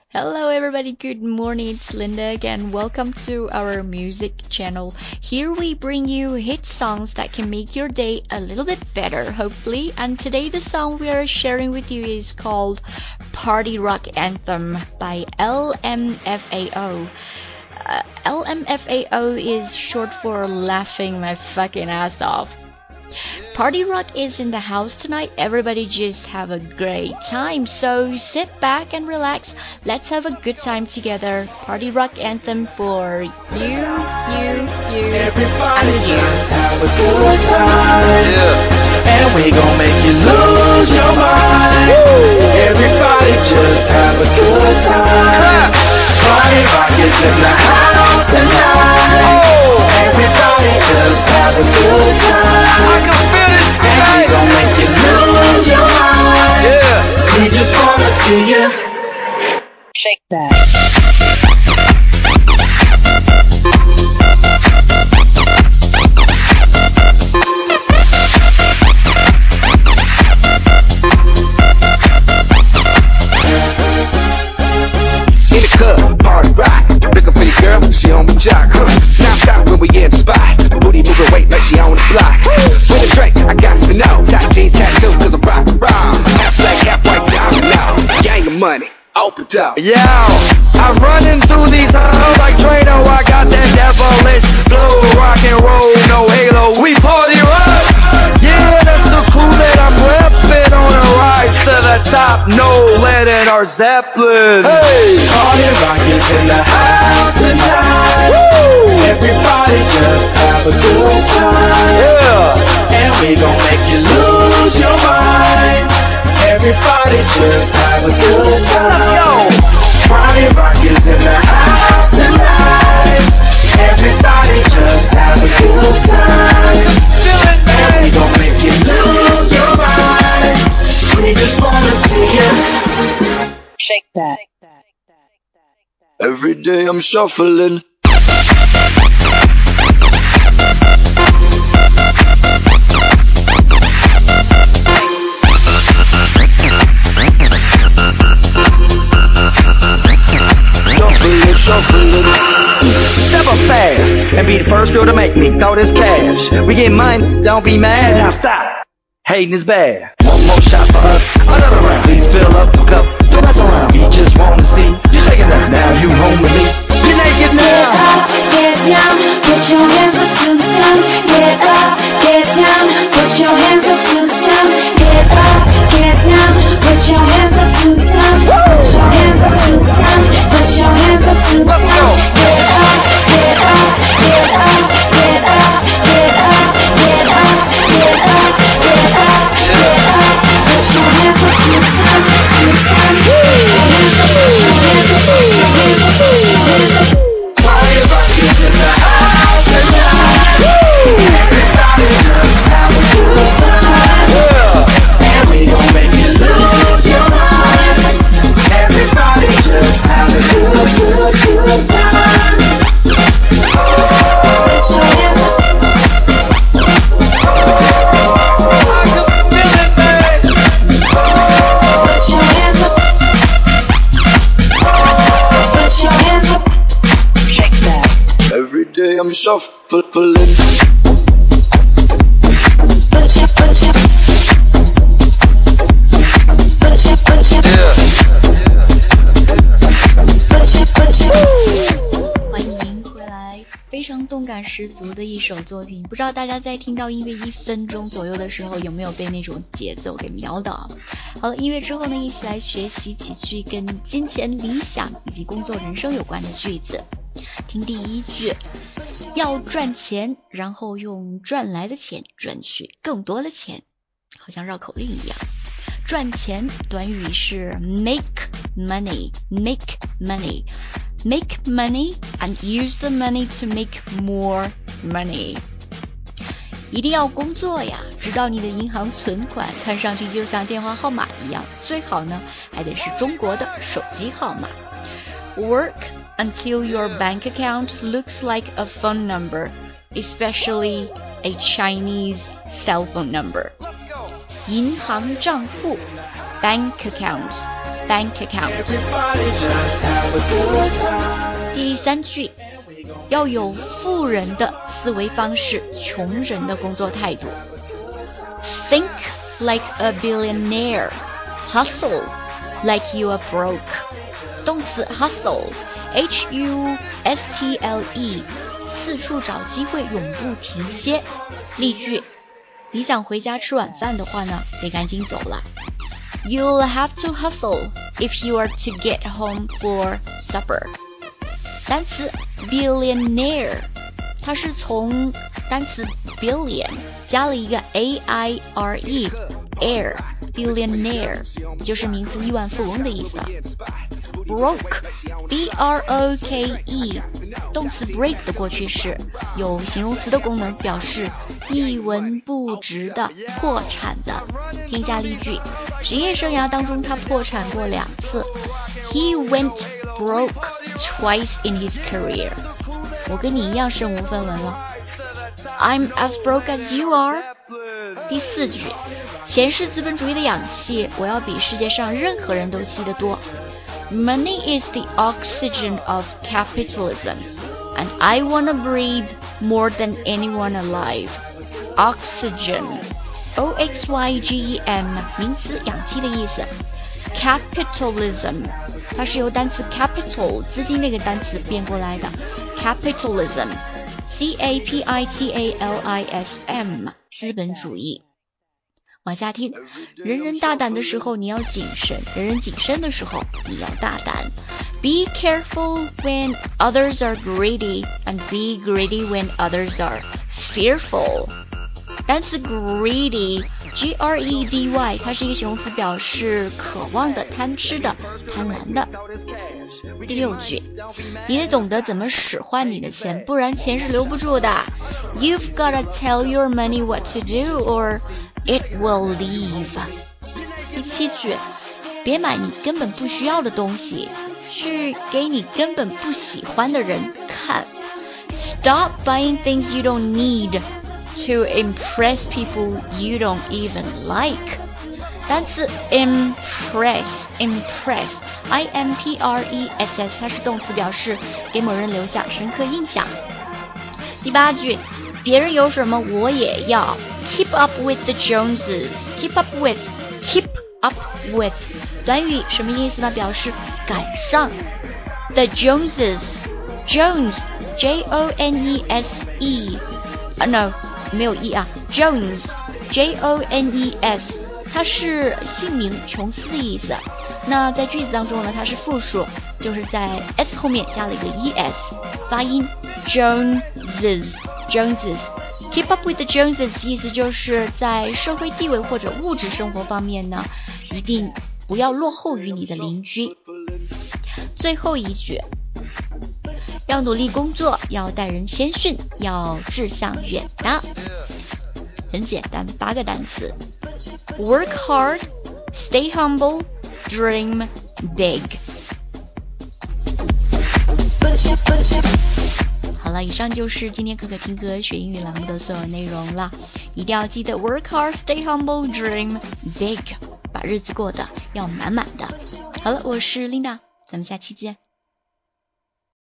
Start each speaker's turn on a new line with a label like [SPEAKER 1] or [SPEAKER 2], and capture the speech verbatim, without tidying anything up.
[SPEAKER 1] Hello everybody, good morning, it's Linda again. Welcome to our music channel. Here we bring you hit songs that can make your day a little bit better, hopefully. And today the song we are sharing with you is called Party Rock Anthem by L M F A O. Uh, L M F A O is short for laughing my fucking ass off. Party Rock is in the house tonight. Everybody just have a great time. So sit back and relax. Let's have a good time together. Party Rock Anthem for you, you, you,
[SPEAKER 2] Everybody
[SPEAKER 1] and you.
[SPEAKER 2] just have a good time. Yeah. And we gon' make you lose your mind. Woo. Everybody just have a good time. Party Rock is in the house tonight. Oh. Everybody just have a good time. I can feel it tonight. And we gon' make you lose your mind. Yeah. We just wanna see you
[SPEAKER 3] shake that.
[SPEAKER 4] She on the jock, huh? Now stop when we in the spot. Booty moving weight like she on the block. With a drink, I got to know. Tight jeans tattoo, cause I'm rock around. Half black, half white, diamond now. Gang of money, open up.
[SPEAKER 2] Yo, I'm running through these halls like Drano. I got that devilish flow, rock and roll, no halo. We party rock. Yeah, that's the crew that I'm repping on a rise to the top. No lead in our Zeppelin. Hey, party rock is in the house tonight. Woo! Everybody just have a good time. Yeah, and we gon' make you lose your mind. Everybody just have a good time. Yo, party rock is in the house tonight. Everybody just have a good time. Feeling bad. And we gon' make you lose your mind. We just wanna see you
[SPEAKER 3] shake that.
[SPEAKER 2] Every day I'm shuffling. Step up fast and be the first girl to make me throw this cash. We get money, don't be mad. Now stop, hating is bad. One more shot for us, another round. Please fill up a cup, don't mess around. We just wanna see you shaking that. Now you home with me. You naked now.
[SPEAKER 5] Get up, get down, put your hands up to the sun. Get up, get down, put your hands up to the sun. Get up, get down, put your hands up to the sun. Put your hands up to the sun. Put your hands up to the sun. Get up, get up, get up, get up, get up, get up, get up, get up, get up. Put your hands up to the sun, to the sun. Put your hands up, put your hands up, put your hands up, put your hands up.
[SPEAKER 2] Party rock is in the house tonight. Everybody just have a good time. Yeah. And we gon' make you lose your mind. Everybody just have a good, good, good time. Oh, put your hands up. Oh, I can feel it, babe. Oh,
[SPEAKER 5] Put your hands up.
[SPEAKER 2] oh.
[SPEAKER 5] Put your hands up.
[SPEAKER 3] Shake that.
[SPEAKER 2] Every day I'm shuffling.
[SPEAKER 5] Put your, put your, put your, put your, put your, put your.
[SPEAKER 1] 欢迎回来，非常动感十足的一首作品。不知道大家在听到音乐一分钟左右的时候，有没有被那种节奏给瞄到？好了，音乐之后呢，一起来学习几句跟金钱、理想以及工作、人生有关的句子。听第一句，要赚钱，然后用赚来的钱赚取更多的钱，好像绕口令一样。赚钱短语是 make money, make money, make money and use the money to make more money. 一定要工作呀，直到你的银行存款看上去就像电话号码一样，最好呢还得是中国的手机号码。Work until your bank account looks like a phone number, especially a Chinese cell phone number. 银行账户 bank account bank account。第三句，要有富人的思维方式，穷人的工作态度。Think like a billionaire, hustle like you are broke。动词 hustle H U S T L E， 四处找机会，永不停歇。例句，你想回家吃晚饭的话呢，得赶紧走了。You'll have to hustle if you are to get home for supper。单词 billionaire， 它是从单词 billion 加了一个 A I R E air billionaire， 就是名词亿万富翁的意思。Broke B R O K E， 动词 break 的过去式，有形容词的功能，表示一文不值的、破产的。听一下例句，职业生涯当中他破产过两次。He went broke twice in his career。 我跟你一样身无分文了。I'm as broke as you are。 第四句，钱是资本主义的氧气，我要比世界上任何人都吸得多。Money is the oxygen of capitalism, and I want to breathe more than anyone alive. Oxygen, O X Y G E N， 名词，氧气的意思。Capitalism， 它是由单词 capital 资金那个单词变过来的。Capitalism， C A P I T A L I S M， 资本主义。往下听，人人大胆的时候你要谨慎，人人谨慎的时候你要大胆。Be careful when others are greedy, and be greedy when others are fearful。 单词 greedy G R E D Y， 它是一个形容词，表示渴望的、贪吃的、贪婪的。第六句，你得懂得怎么使唤你的钱，不然钱是留不住的。You've gotta tell your money what to do, or it will leave。 第七句，别买你根本不需要的东西，去给你根本不喜欢的人看。Stop buying things you don't need to impress people you don't even like。 单词 impress impress I M P R E S S， 它是动词，表示给某人留下深刻印象。第八句，别人有什么我也要。Keep up with the Joneses。 Keep up with Keep up with 短语什么意思呢？表示赶上。The Joneses Jones J O N E S E、uh, No没有 E 啊 Jones J O N E S， 它是姓名琼斯的意思。那在句子当中呢，它是复数，就是在 S 后面加了一个 E S， 发音 Joneses Joneses。 Keep up with the Joneses 意思就是在社会地位或者物质生活方面呢，一定不要落后于你的邻居。最后一句，要努力工作，要待人谦逊，要志向远大。很简单，八个单词。Work hard, stay humble, dream big。 好了，以上就是今天可可听歌学英语栏目的所有内容了。一定要记得 work hard, stay humble, dream big， 把日子过得要满满的。好了，我是 Linda， 咱们下期见。